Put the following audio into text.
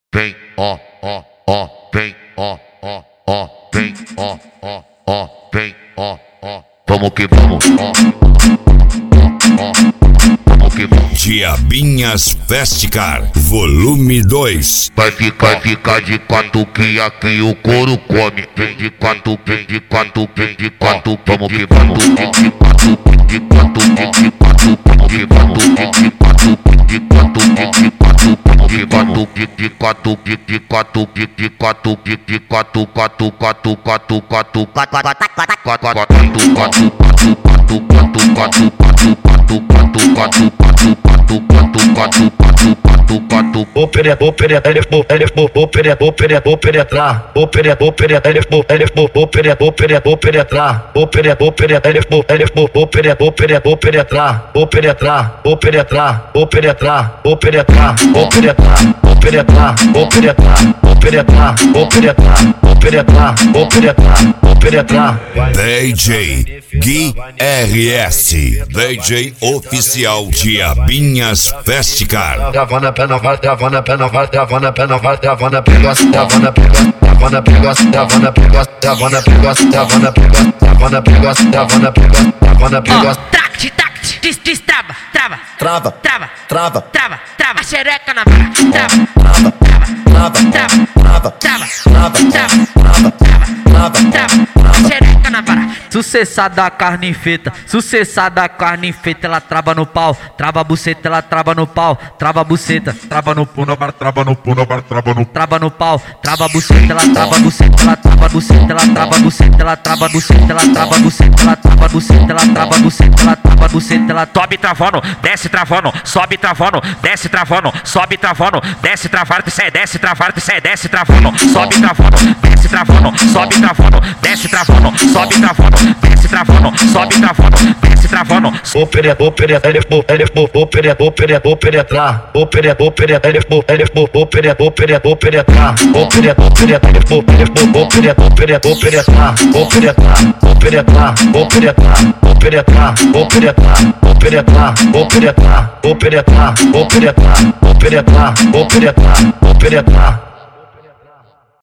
vem, ó, vem, vem, vem, vamos que vamos, vamos que vamos. Diabinhas Festicar, volume 2. Vai ficar de quatro que aqui o couro come. Vem de quatro, vem de quatro, vem de quatro, vamos que vamos. De quatro, de quatro, de quatro, vamos que vamos. De quatro, de quatro, de quatro, vamos que vamos. De quatro, de quatro, de quatro, de quatro, quatro, quatro, quatro, quatro, Vou penetrar, DJ Gui RS, DJ oficial Diabinhas Festicar. Travando a pé na vara, travando a pé na vara, travando a pé na vara, travando a pegosta, travando a pegosta, travando a pegosta, travando a pegosta, travando a pegosta, travando a pegosta, travando a pegosta, travando a pegosta, travando a pegosta. Tract, destrava, Trava, trava, trava, trava, trava, a xereca na vara, trava, trava, trava, trava, trava, trava, trava, trava, trava, trava, trava, trava, a xereca na vara. Sucessada a carne feita, sucessada a carne feita, ela trava no pau, trava a buceta, ela trava no pau, trava a buceta, trava no pau, trava no pau, trava a buceta, ela trava a buceta, ela trava a buceta, ela trava a buceta, ela trava a buceta, ela trava a buceta, ela trava a buceta, ela trava a buceta, ela trava a buceta, ela sobe travando, desce travando, sobe travando, desce travando, sobe travando, desce travando, desce travando, desce travando, sobe travando, desce travando, sobe travando, desce travando, sobe travando, desce travando, sobe travando, desce travando. vou penetrar, vou penetrar.